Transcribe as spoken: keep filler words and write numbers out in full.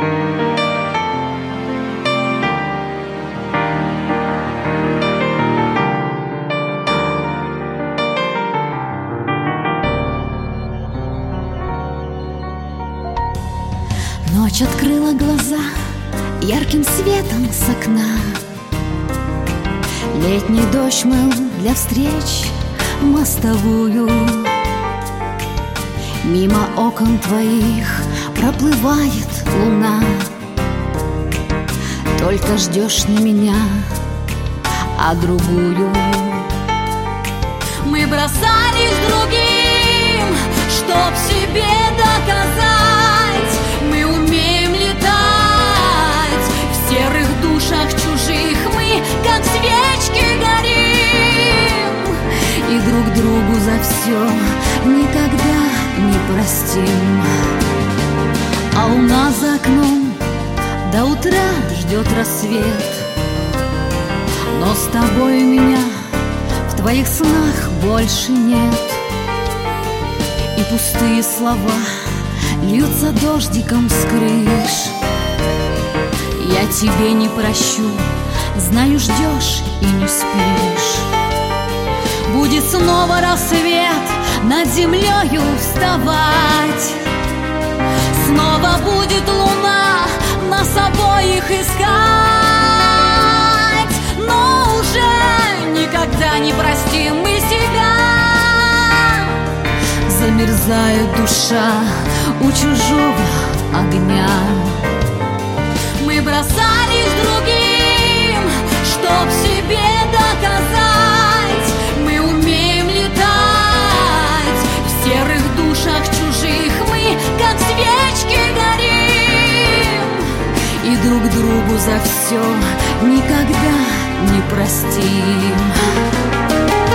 Ночь открыла глаза ярким светом с окна. Летний дождь мыл для встреч мостовую. Мимо окон твоих проплывает луна. Только ждешь не меня, а другую. Мы бросались другим, чтоб себе доказать. Мы умеем летать в серых душах чужих. Мы, как свечки, горим. И друг другу за все никогда не простим. А луна за окном до утра ждет рассвет. Но с тобой меня в твоих снах больше нет. И пустые слова льются дождиком с крыш. Я тебе не прощу, знаю, ждешь и не спишь. Будет снова рассвет, над землею вставать. Снова будет луна нас обоих искать. Но уже никогда не простим мы себя. Замерзает душа у чужого огня. Мы бросались другим, чтоб себе доказать. Мы умеем летать в серых душах чужих. Мы, как свечки, горим. И друг другу за все никогда не простим.